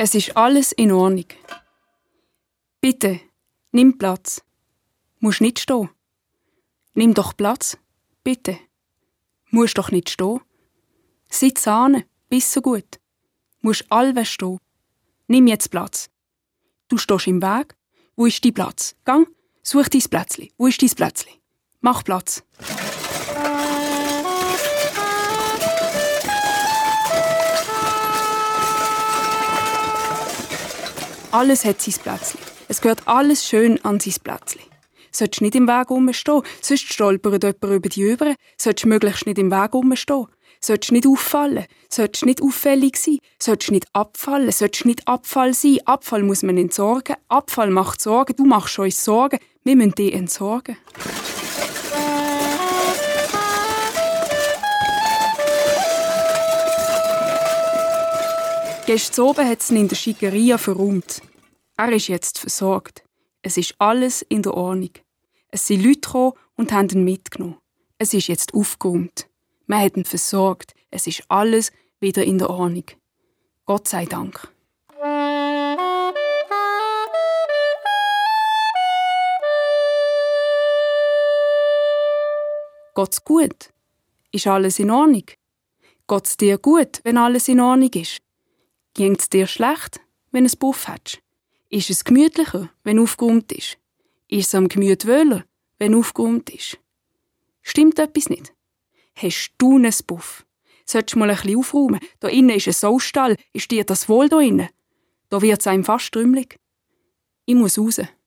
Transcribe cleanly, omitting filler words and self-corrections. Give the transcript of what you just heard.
Es ist alles in Ordnung. Bitte, nimm Platz. Musst nicht stehen. Nimm doch Platz. Bitte. Musst doch nicht stehen. Sitz an, bist so gut. Musst allweg stehen. Nimm jetzt Platz. Du stehst im Weg. Wo ist dein Platz? Gang, such dein Plätzli. Wo ist dein Plätzli? Mach Platz. Alles hat sein Plätzli. Es gehört alles schön an sein Plätzli. Solltest nicht im Weg rumstehen, sonst stolpert jemand über dich über. Solltest möglichst nicht im Weg rumstehen. Solltest nicht auffallen. Solltest nicht auffällig sein. Solltest nicht abfallen. Solltest nicht Abfall sein. Abfall muss man entsorgen. Abfall macht Sorgen. Du machst uns Sorgen. Wir müssen dich entsorgen. Gestern oben hat es ihn in der Schickeria verräumt. Er ist jetzt versorgt. Es ist alles in der Ordnung. Es sind Leute gekommen und haben ihn mitgenommen. Es ist jetzt aufgeräumt. Man hat ihn versorgt. Es ist alles wieder in der Ordnung. Gott sei Dank. Geht's gut? Ist alles in Ordnung? Geht's dir gut, wenn alles in Ordnung ist? Ging's dir schlecht, wenn du einen Puff hast? Ist es gemütlicher, wenn aufgeräumt ist? Ist es am Gemüt wohler, wenn aufgeräumt ist? Stimmt etwas nicht? Hast du einen Puff? Solltest du mal ein bisschen aufräumen? Da innen ist ein Saustall. Ist dir das wohl da innen? Da wird's einem fast trümmelig. Ich muss raus.